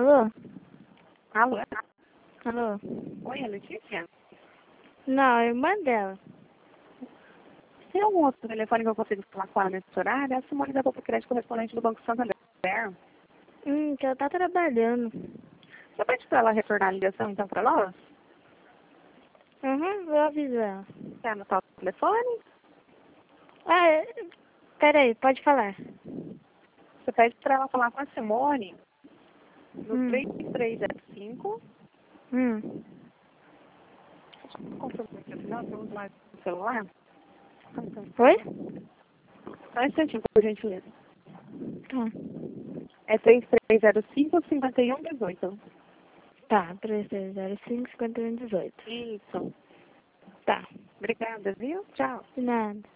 Alô? Alô? Alô? Oi, é Letícia? Não, é irmã dela. Tem algum outro telefone que eu consigo falar com ela nesse horário? É a Simone da Boca Crédito correspondente do Banco Santander. Que ela tá trabalhando. Você pede para ela retornar a ligação, então, para nós? Vou avisar ela. Quer anotar o telefone? Peraí, pode falar. Você pede para ela falar com a Simone no Hum. 3305. Hum. Confirma aqui, afinal, vamos lá no celular. Oi? Só um instantinho, por gentileza. Tá. É 3305-5118. Tá, 3305-5118. Isso. Tá. Obrigada, viu? Tchau. De nada.